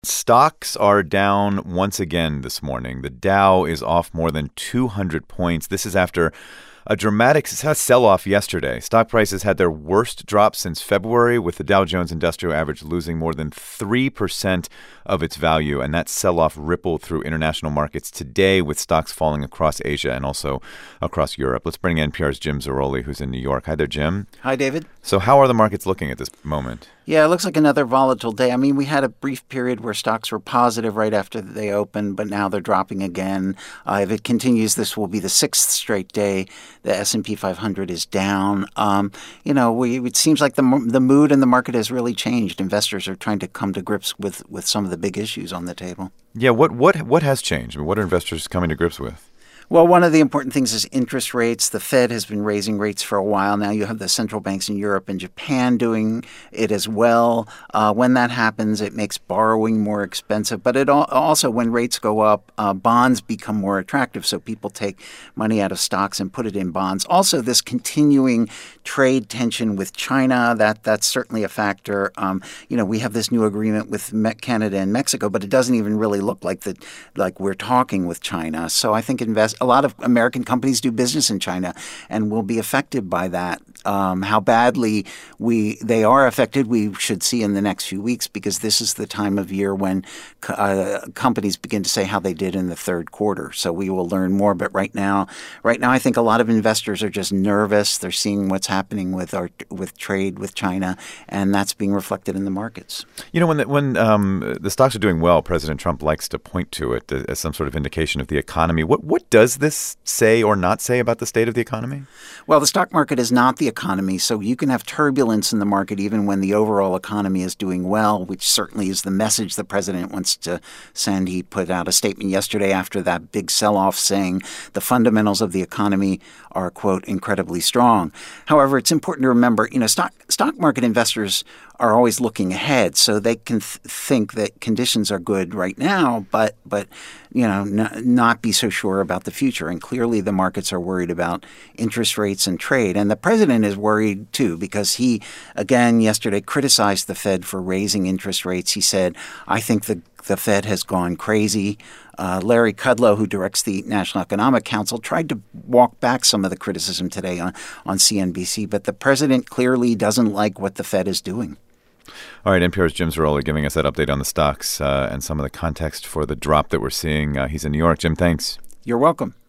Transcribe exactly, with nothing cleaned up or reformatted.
Stocks are down once again this morning. The Dow is off more than two hundred points. This is after a dramatic sell-off yesterday. Stock prices had their worst drop since February, with the Dow Jones Industrial Average losing more than three percent of its value. And that sell-off rippled through international markets today, with stocks falling across Asia and also across Europe. Let's bring in N P R's Jim Zarroli, who's in New York. Hi there, Jim. Hi, David. So how are the markets looking at this moment? Yeah, it looks like another volatile day. I mean, we had a brief period where stocks were positive right after they opened, but now they're dropping again. Uh, if it continues, this will be the sixth straight day the S and P five hundred is down. Um, you know, we, it seems like the the mood in the market has really changed. Investors are trying to come to grips with, with some of the big issues on the table. Yeah, what what what has changed? I mean, what are investors coming to grips with? Well, one of the important things is interest rates. The Fed has been raising rates for a while now. You have the central banks in Europe and Japan doing it as well. Uh, when that happens, it makes borrowing more expensive. But it al- also, when rates go up, uh, bonds become more attractive. So people take money out of stocks and put it in bonds. Also, this continuing trade tension with China, that that's certainly a factor. Um, you know, we have this new agreement with Me- Canada and Mexico, but it doesn't even really look like that, like we're talking with China. So I think invest. A lot of American companies do business in China and will be affected by that. Um, how badly we they are affected, we should see in the next few weeks, because this is the time of year when uh, companies begin to say how they did in the third quarter. So we will learn more. But right now, right now, I think a lot of investors are just nervous. They're seeing what's happening with our with trade with China, and that's being reflected in the markets. You know, when the, when um, the stocks are doing well, President Trump likes to point to it as some sort of indication of the economy. What what does this say or not say about the state of the economy? Well, the stock market is not the economy, so you can have turbulence in the market even when the overall economy is doing well, which certainly is the message the president wants to send. He put out a statement yesterday after that big sell-off saying the fundamentals of the economy are, quote, incredibly strong. However, it's important to remember, you know, stock stock market investors are always looking ahead, so they can th- think that conditions are good right now, but but you know n- not be so sure about the future. And clearly, the markets are worried about interest rates and trade, and the president is worried too, because he again yesterday criticized the Fed for raising interest rates. He said, "I think the the Fed has gone crazy." Uh, Larry Kudlow, who directs the National Economic Council, tried to walk back some of the criticism today on, on C N B C, but the president clearly doesn't like what the Fed is doing. All right, N P R's Jim Zarroli giving us that update on the stocks uh, and some of the context for the drop that we're seeing. Uh, he's in New York. Jim, thanks. You're welcome.